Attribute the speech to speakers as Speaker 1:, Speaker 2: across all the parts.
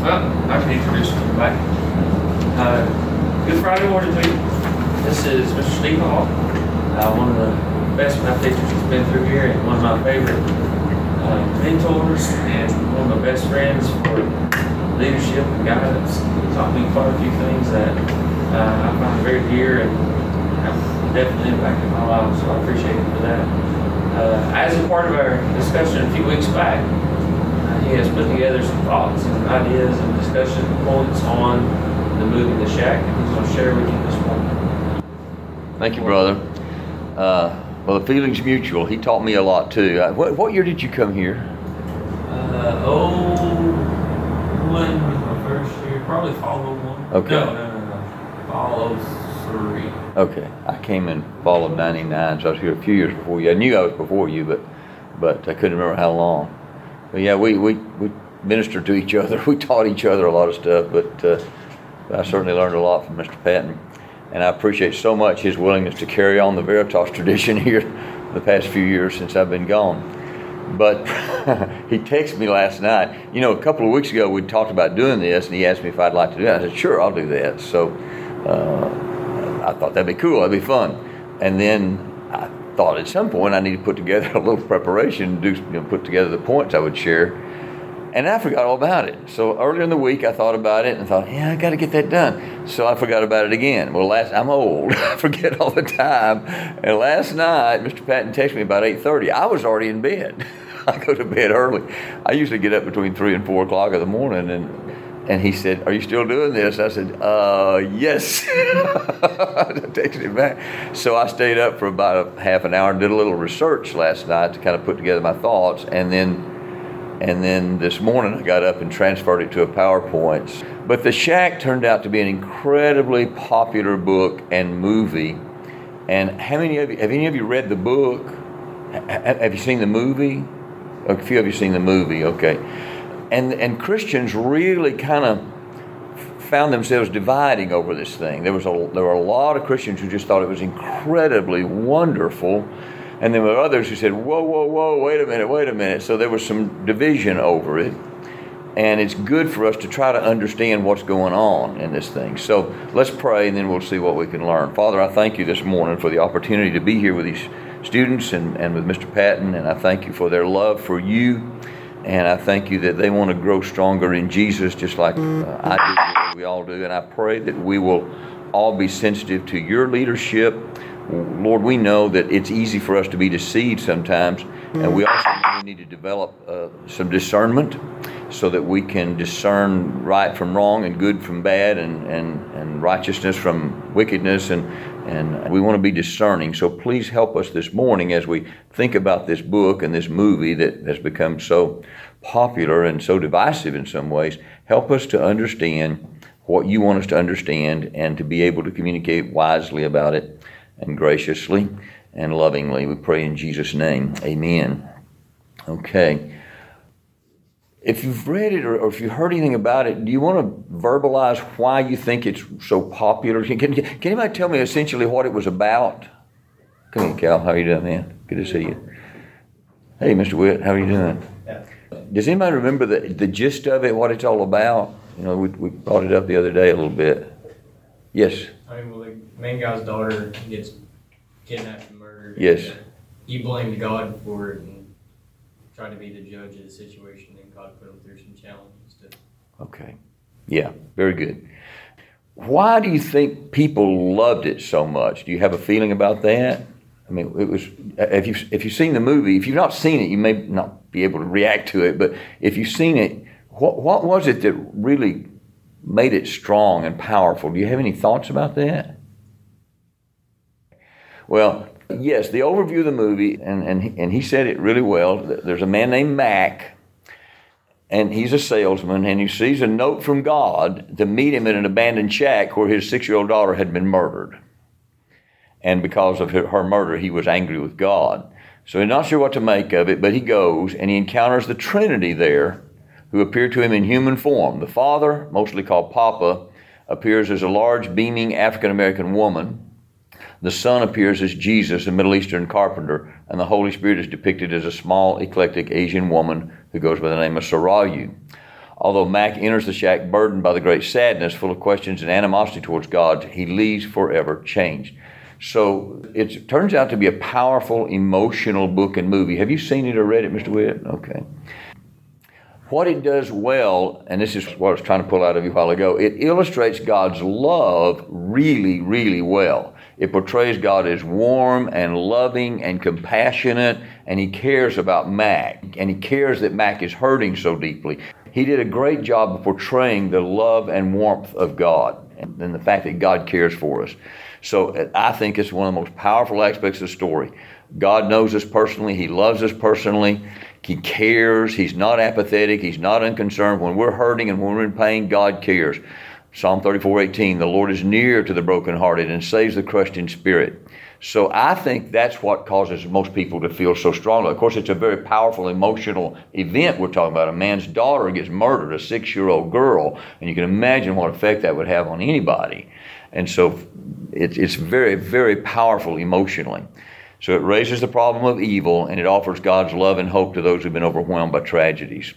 Speaker 1: Well, I can introduce everybody. Good Friday morning to you. This is Mr. Steve Hall, one of the best math teachers that's been through here, and one of my favorite mentors, and one of my best friends for leadership and guidance. He taught me quite a few things that I find very dear and have definitely impacted my life, so I appreciate him for that. As a part of our discussion a few weeks back, he has put together some thoughts and ideas and discussion points on the movie The Shack, and he's going to share with you this morning.
Speaker 2: Thank you, brother. Well, the feeling's mutual. He taught me a lot too. What year did you come here?
Speaker 1: When was my first year? Probably fall of 01.
Speaker 2: Okay.
Speaker 1: No. Fall of 03.
Speaker 2: Okay. I came in fall of 99, so I was here a few years before you. I knew I was before you, but I couldn't remember how long. But yeah, we ministered to each other. We taught each other a lot of stuff, but I certainly learned a lot from Mr. Patton. And I appreciate so much his willingness to carry on the Veritas tradition here the past few years since I've been gone. But he texted me last night. You know, a couple of weeks ago we talked about doing this, and he asked me if I'd like to do it. I said, sure, I'll do that. So I thought that'd be cool, that'd be fun. And then I thought at some point I need to put together a little preparation, put together the points I would share. And I forgot all about it. So earlier in the week, I thought about it and thought, yeah, I got to get that done. So I forgot about it again. Well, I'm old. I forget all the time. And last night, Mr. Patton texted me about 8:30. I was already in bed. I go to bed early. I usually get up between 3 and 4 o'clock in the morning. And he said, are you still doing this? I said, yes. I texted him back. So I stayed up for about a half an hour and did a little research last night to kind of put together my thoughts. And then this morning I got up and transferred it to a PowerPoint. But The Shack turned out to be an incredibly popular book and movie. And have any of you read the book? Have you seen the movie? A few of you seen the movie, okay. And Christians really kind of found themselves dividing over this thing. There were a lot of Christians who just thought it was incredibly wonderful. And there were others who said, whoa, wait a minute. So there was some division over it. And it's good for us to try to understand what's going on in this thing. So let's pray, and then we'll see what we can learn. Father, I thank you this morning for the opportunity to be here with these students and with Mr. Patton. And I thank you for their love for you. And I thank you that they want to grow stronger in Jesus just like I do, we all do. And I pray that we will all be sensitive to your leadership. Lord, we know that it's easy for us to be deceived sometimes, and we also need to develop some discernment so that we can discern right from wrong and good from bad and righteousness from wickedness, and we want to be discerning. So please help us this morning as we think about this book and this movie that has become so popular and so divisive in some ways. Help us to understand what you want us to understand and to be able to communicate wisely about it, and graciously and lovingly. We pray in Jesus' name. Amen. Okay. If you've read it or if you've heard anything about it, do you want to verbalize why you think it's so popular? Can anybody tell me essentially what it was about? Come here, Cal. How are you doing, man? Good to see you. Hey, Mr. Witt. How are you doing?
Speaker 3: Yeah.
Speaker 2: Does anybody remember the gist of it, what it's all about? You know, we brought it up the other day a little bit. Yes.
Speaker 3: I mean, well, the main guy's daughter gets kidnapped and murdered.
Speaker 2: Yes.
Speaker 3: He blamed God for it and tried to be the judge of the situation, and God put him through some challenges.
Speaker 2: Okay. Yeah, very good. Why do you think people loved it so much? Do you have a feeling about that? I mean, it was. If you've seen the movie, if you've not seen it, you may not be able to react to it. But if you've seen it, what was it that really made it strong and powerful? Do you have any thoughts about that? Well, yes, the overview of the movie, and he said it really well. There's a man named Mac, and he's a salesman, and he sees a note from God to meet him in an abandoned shack where his 6-year-old daughter had been murdered. And because of her murder, he was angry with God. So he's not sure what to make of it, but he goes, and he encounters the Trinity there, who appeared to him in human form. The Father, mostly called Papa, appears as a large, beaming African-American woman. The Son appears as Jesus, a Middle Eastern carpenter, and the Holy Spirit is depicted as a small, eclectic Asian woman who goes by the name of Sarayu. Although Mac enters the shack burdened by the great sadness, full of questions and animosity towards God, he leaves forever changed. So it turns out to be a powerful, emotional book and movie. Have you seen it or read it, Mr. Witt? Okay. What it does well, and this is what I was trying to pull out of you a while ago, it illustrates God's love really, really well. It portrays God as warm and loving and compassionate, and he cares about Mac, and he cares that Mac is hurting so deeply. He did a great job of portraying the love and warmth of God and the fact that God cares for us. So I think it's one of the most powerful aspects of the story. God knows us personally. He loves us personally. He cares. He's not apathetic. He's not unconcerned. When we're hurting and when we're in pain, God cares. Psalm 34:18, the Lord is near to the brokenhearted and saves the crushed in spirit. So I think that's what causes most people to feel so strongly. Of course, it's a very powerful emotional event we're talking about. A man's daughter gets murdered, a 6-year-old girl, and you can imagine what effect that would have on anybody. And so it's very, very powerful emotionally. So it raises the problem of evil, and it offers God's love and hope to those who've been overwhelmed by tragedies.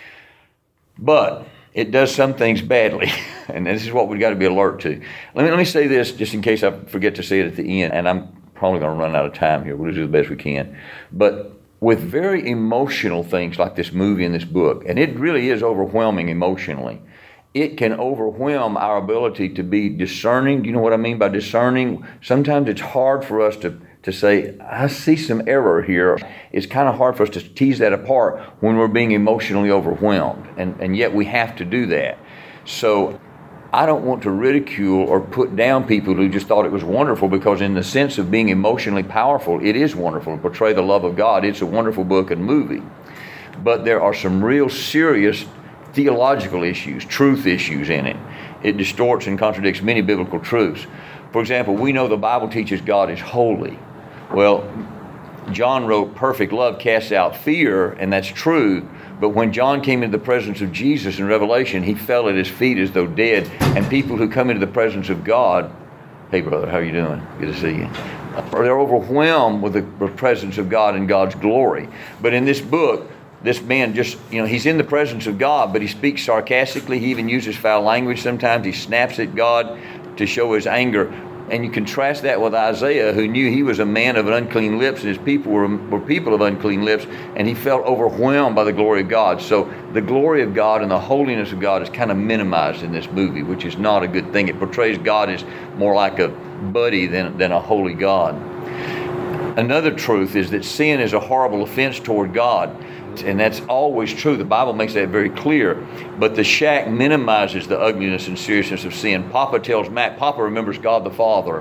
Speaker 2: But it does some things badly, and this is what we've got to be alert to. Let me say this just in case I forget to say it at the end, and I'm probably going to run out of time here. We'll do the best we can. But with very emotional things like this movie and this book, and it really is overwhelming emotionally, it can overwhelm our ability to be discerning. Do you know what I mean by discerning? Sometimes it's hard for us to say, I see some error here. It's kind of hard for us to tease that apart when we're being emotionally overwhelmed, and yet we have to do that. So I don't want to ridicule or put down people who just thought it was wonderful, because in the sense of being emotionally powerful, it is wonderful to portray the love of God. It's a wonderful book and movie. But there are some real serious theological issues, truth issues in it. It distorts and contradicts many biblical truths. For example, we know the Bible teaches God is holy. Well, John wrote, perfect love casts out fear, and that's true. But when John came into the presence of Jesus in Revelation, he fell at his feet as though dead. And people who come into the presence of God, hey brother, how are you doing? Good to see you. They're overwhelmed with the presence of God and God's glory. But in this book, this man just, he's in the presence of God, but he speaks sarcastically. He even uses foul language sometimes. He snaps at God to show his anger. And you contrast that with Isaiah, who knew he was a man of unclean lips, and his people were people of unclean lips, and he felt overwhelmed by the glory of God. So the glory of God and the holiness of God is kind of minimized in this movie, which is not a good thing. It portrays God as more like a buddy than a holy God. Another truth is that sin is a horrible offense toward God. And that's always true. The Bible makes that very clear. But the shack minimizes the ugliness and seriousness of sin. Papa tells Mac, Papa remembers God the Father.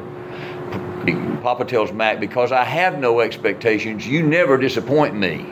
Speaker 2: Papa tells Mac, because I have no expectations, you never disappoint me.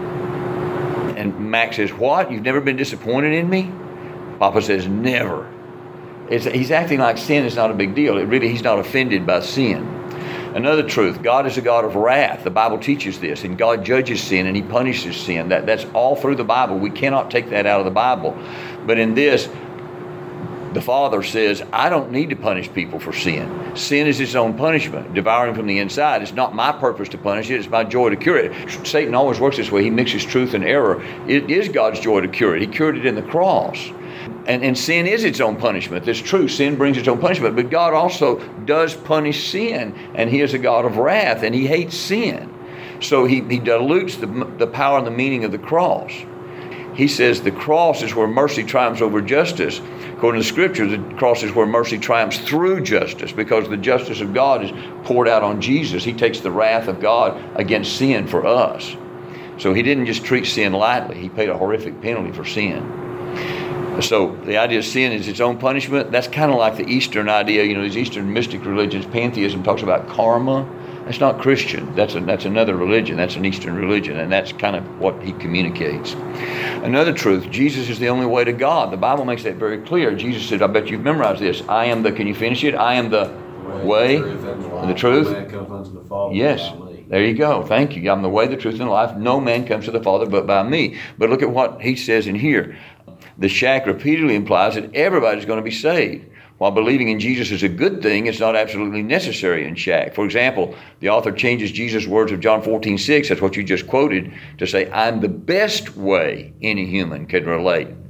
Speaker 2: And Mac says, what? You've never been disappointed in me? Papa says, never. He's acting like sin is not a big deal. He's not offended by sin. Another truth, God is a God of wrath. The Bible teaches this, and God judges sin and he punishes sin. That's all through the Bible. We cannot take that out of the Bible. But in this, the Father says, I don't need to punish people for sin. Sin is its own punishment, devouring from the inside. It's not my purpose to punish it. It's my joy to cure it. Satan always works this way. He mixes truth and error. It is God's joy to cure it. He cured it in the cross. And sin is its own punishment. That's true. Sin brings its own punishment. But God also does punish sin. And he is a God of wrath. And he hates sin. So he dilutes the power and the meaning of the cross. He says the cross is where mercy triumphs over justice. According to the Scripture, the cross is where mercy triumphs through justice, because the justice of God is poured out on Jesus. He takes the wrath of God against sin for us. So he didn't just treat sin lightly. He paid a horrific penalty for sin. So the idea of sin is its own punishment. That's kind of like the Eastern idea. These Eastern mystic religions, pantheism talks about karma. That's not Christian. That's another religion. That's an Eastern religion, and that's kind of what he communicates. Another truth, Jesus is the only way to God. The Bible makes that very clear. Jesus said, I bet you've memorized this. Can you finish it? I am the way, the truth. Yes. There you go. Thank you. I'm the way, the truth, and the life. No man comes to the Father but by me. But look at what he says in here. The shack repeatedly implies that everybody's going to be saved. While believing in Jesus is a good thing, it's not absolutely necessary in shack. For example, the author changes Jesus' words of John 14:6, that's what you just quoted, to say, I'm the best way any human can relate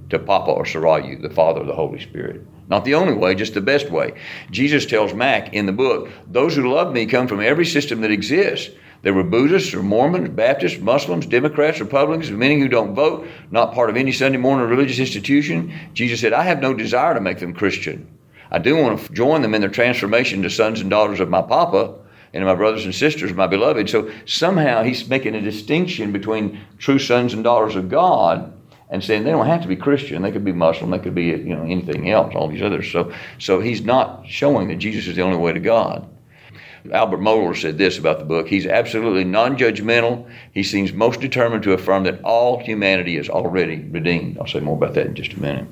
Speaker 2: to Papa or Sarayu, the Father of the Holy Spirit. Not the only way, just the best way. Jesus tells Mac in the book, those who love me come from every system that exists. There were Buddhists or Mormons, Baptists, Muslims, Democrats, Republicans, many who don't vote, not part of any Sunday morning religious institution. Jesus said, I have no desire to make them Christian. I do want to join them in their transformation to sons and daughters of my Papa and my brothers and sisters, my beloved. So somehow he's making a distinction between true sons and daughters of God and saying they don't have to be Christian. They could be Muslim. They could be, anything else, all these others. So he's not showing that Jesus is the only way to God. Albert Mohler said this about the book. He's absolutely non-judgmental. He seems most determined to affirm that all humanity is already redeemed. I'll say more about that in just a minute.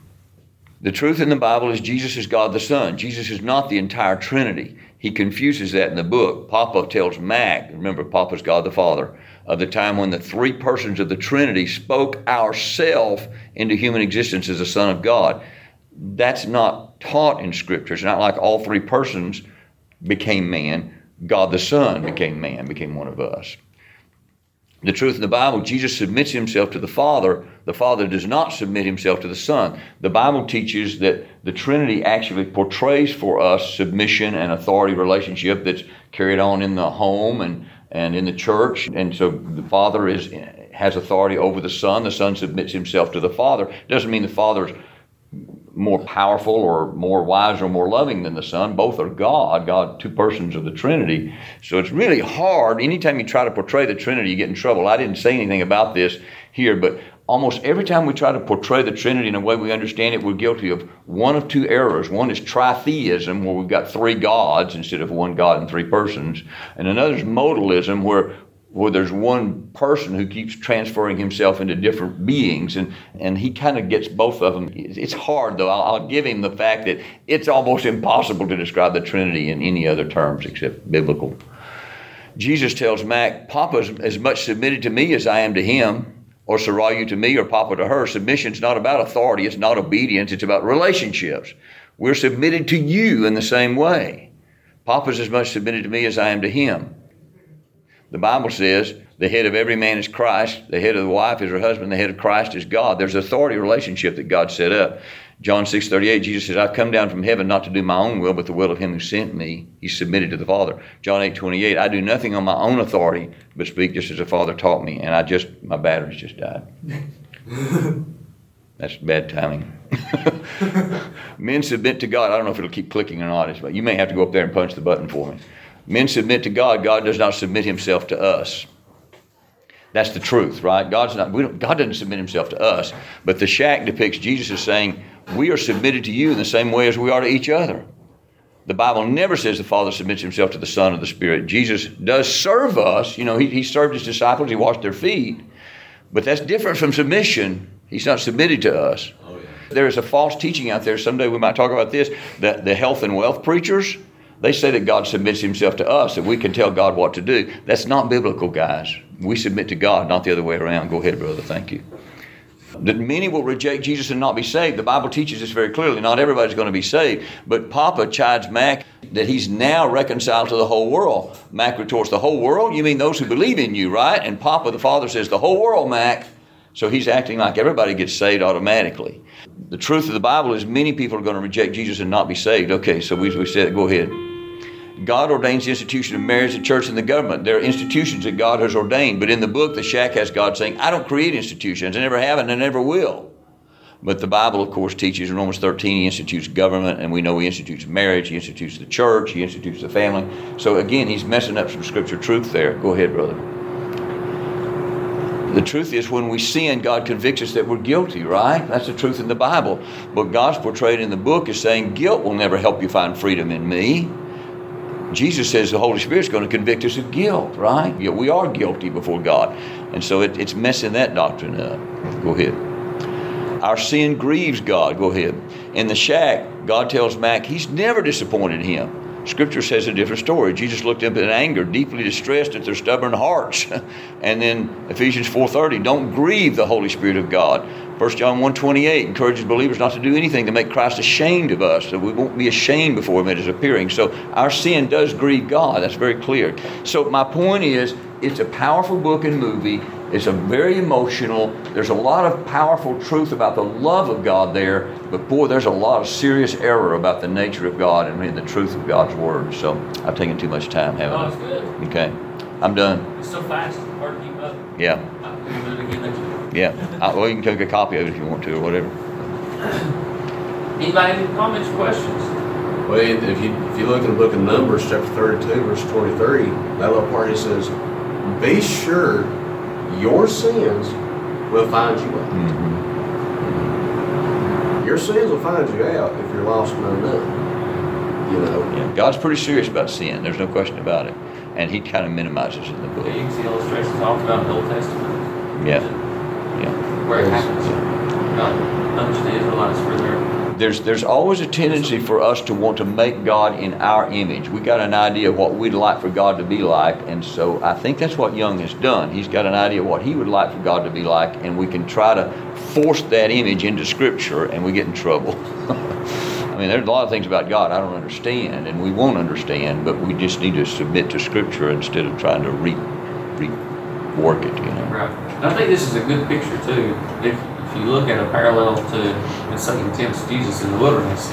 Speaker 2: The truth in the Bible is Jesus is God the Son. Jesus is not the entire Trinity. He confuses that in the book. Papa tells Mac, remember Papa's God the Father, of the time when the three persons of the Trinity spoke ourself into human existence as the Son of God. That's not taught in Scripture. It's not like all three persons became man. God the Son became man, became one of us. The truth in the Bible, Jesus submits himself to the Father. The Father does not submit himself to the Son. The Bible teaches that the Trinity actually portrays for us submission and authority relationship that's carried on in the home and in the church. And so the Father has authority over the Son. The Son submits himself to the Father. It doesn't mean the Father's more powerful or more wise or more loving than the Son. Both are God, two persons of the Trinity. So it's really hard. Anytime you try to portray the Trinity, you get in trouble. I didn't say anything about this here, but almost every time we try to portray the Trinity in a way we understand it, we're guilty of one of two errors. One is tritheism, where we've got three gods instead of one God and three persons. And another is modalism, where there's one person who keeps transferring himself into different beings, and he kind of gets both of them. It's hard, though. I'll give him the fact that it's almost impossible to describe the Trinity in any other terms except biblical. Jesus tells Mac, Papa's as much submitted to me as I am to him, or Sarayu to me, or Papa to her. Submission's not about authority. It's not obedience. It's about relationships. We're submitted to you in the same way. Papa's as much submitted to me as I am to him. The Bible says the head of every man is Christ, the head of the wife is her husband, the head of Christ is God. There's an authority relationship that God set up. John 6:38, Jesus says, I've come down from heaven not to do my own will, but the will of him who sent me. He's submitted to the Father. John 8:28, I do nothing on my own authority, but speak just as the Father taught me. And my batteries just died. That's bad timing. Men submit to God. I don't know if it'll keep clicking or not, but you may have to go up there and punch the button for me. Men submit to God. God does not submit himself to us. That's the truth, right? God doesn't submit himself to us. But the shack depicts Jesus as saying, we are submitted to you in the same way as we are to each other. The Bible never says the Father submits himself to the Son or the Spirit. Jesus does serve us. He served his disciples. He washed their feet. But that's different from submission. He's not submitted to us. Oh, yeah. There is a false teaching out there. Someday we might talk about this, that the health and wealth preachers, they say that God submits himself to us, that we can tell God what to do. That's not biblical, guys. We submit to God, not the other way around. Go ahead, brother. Thank you. That many will reject Jesus and not be saved. The Bible teaches this very clearly. Not everybody's going to be saved. But Papa chides Mac that he's now reconciled to the whole world. Mac retorts, the whole world? You mean those who believe in you, right? And Papa, the Father, says, the whole world, Mac. So he's acting like everybody gets saved automatically. The truth of the Bible is many people are going to reject Jesus and not be saved. Okay, so we said, go ahead. God ordains the institution of marriage, the church, and the government. There are institutions that God has ordained. But in the book, the shack has God saying, I don't create institutions. I never have and I never will. But the Bible, of course, teaches in Romans 13, he institutes government, and we know he institutes marriage, he institutes the church, he institutes the family. So again, he's messing up some scripture truth there. Go ahead, brother. The truth is, when we sin, God convicts us that we're guilty, right? That's the truth in the Bible. But God's portrayed in the book as saying, guilt will never help you find freedom in me. Jesus says the Holy Spirit's going to convict us of guilt, right? Yet we are guilty before God. And so it's messing that doctrine up. Go ahead. Our sin grieves God. Go ahead. In the shack, God tells Mac he's never disappointed him. Scripture says a different story. Jesus looked up in anger, deeply distressed at their stubborn hearts. And then Ephesians 4:30, don't grieve the Holy Spirit of God. 1 John 1:28 encourages believers not to do anything to make Christ ashamed of us, so we won't be ashamed before him at his appearing. So our sin does grieve God. That's very clear. So my point is, it's a powerful book and movie. It's a very emotional. There's a lot of powerful truth about the love of God there, but boy, there's a lot of serious error about the nature of God and the truth of God's Word. So I've taken too much time, haven't
Speaker 1: Oh,
Speaker 2: I?
Speaker 1: it's good.
Speaker 2: Okay, I'm done.
Speaker 1: It's so fast, it's hard to keep up.
Speaker 2: Yeah,
Speaker 1: I'll do it again next week.
Speaker 2: yeah. Well, you can take a copy of it if you want to, or whatever.
Speaker 1: Anybody have any comments or questions?
Speaker 4: Well, if you look in the book of Numbers, chapter 32, verse 23, that little part it says, "Be sure your sins will find you out."
Speaker 2: Mm-hmm.
Speaker 4: Your sins will find you out if you're lost and undone. You know.
Speaker 2: Yeah, God's pretty serious about sin. There's no question about it, and He kind of minimizes it in the book.
Speaker 1: Yeah, you can see illustrations all throughout the Old Testament.
Speaker 2: Yeah, yeah.
Speaker 1: Where it happens. God understands the Israelites for their.
Speaker 2: There's always a tendency for us to want to make God in our image. We got an idea of what we'd like for God to be like, and so I think that's what Young has done. He's got an idea of what he would like for God to be like, and we can try to force that image into Scripture, and we get in trouble. I mean, there's a lot of things about God I don't understand, and we won't understand, but we just need to submit to Scripture instead of trying to rework it, you know.
Speaker 1: Right. And I think this is a good picture too. If you look at a parallel to when Satan tempts Jesus in the wilderness,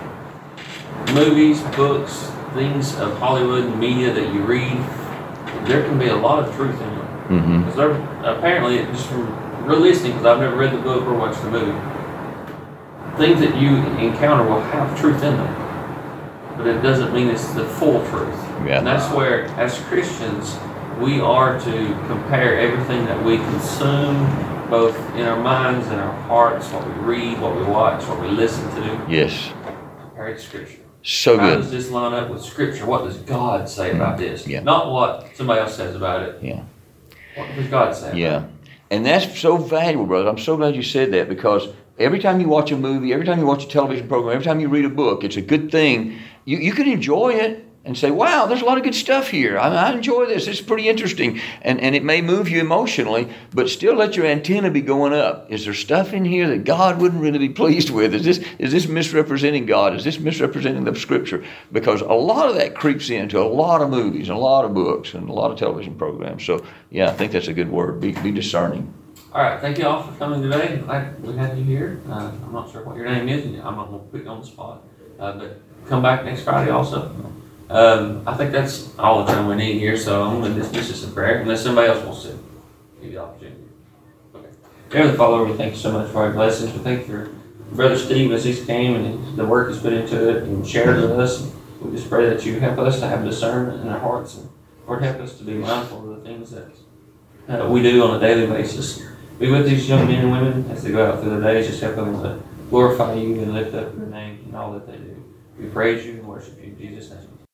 Speaker 1: movies, books, things of Hollywood and media that you read, there can be a lot of truth in them.
Speaker 2: Mm-hmm.
Speaker 1: Because they're apparently, just from listening, because I've never read the book or watched the movie, things that you encounter will have truth in them, but it doesn't mean it's the full truth.
Speaker 2: Yeah.
Speaker 1: And that's where, as Christians, we are to compare everything that we consume, both in our minds and our hearts, what we read, what we watch, what we listen to,
Speaker 2: Yes.
Speaker 1: compare it to Scripture.
Speaker 2: So
Speaker 1: How
Speaker 2: good.
Speaker 1: does this line up with Scripture? What does God say about this?
Speaker 2: Yeah.
Speaker 1: Not what somebody else says about it.
Speaker 2: Yeah.
Speaker 1: What does God say?
Speaker 2: Yeah. And that's so valuable, brother. I'm so glad you said that, because every time you watch a movie, every time you watch a television program, every time you read a book, it's a good thing. You can enjoy it and say, wow, there's a lot of good stuff here. I enjoy this. It's pretty interesting. And it may move you emotionally, but still let your antenna be going up. Is there stuff in here that God wouldn't really be pleased with? Is this misrepresenting God? Is this misrepresenting the Scripture? Because a lot of that creeps into a lot of movies and a lot of books and a lot of television programs. So, yeah, I think that's a good word. Be discerning.
Speaker 1: All right, thank you all for coming today. Glad we had you here. I'm not sure what your name is, and I'm not going to put you on the spot. But come back next Friday also. I think that's all the time we need here, so I'm going to dismiss this in prayer, unless somebody else wants to give you the opportunity. Okay. Heavenly Father, we thank you so much for our blessings. We thank you for Brother Steve as he's came and the work he's put into it and shared with us. We just pray that you help us to have discernment in our hearts, and Lord, help us to be mindful of the things that we do on a daily basis. Be with these young men and women as they go out through their days. Just help them to glorify you and lift up your name in all that they do. We praise you and worship you in Jesus' name.